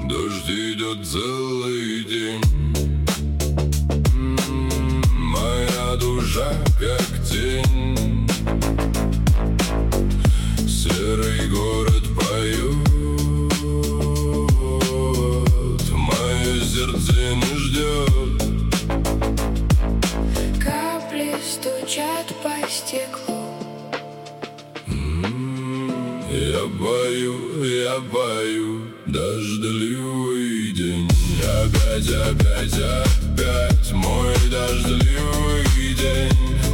Дождь идет целый день. Моя душа как тень. Серый город поет, мое сердце не ждет. Капли стучат по стеклу. Я пою дождливый день. Опять мой дождливый день.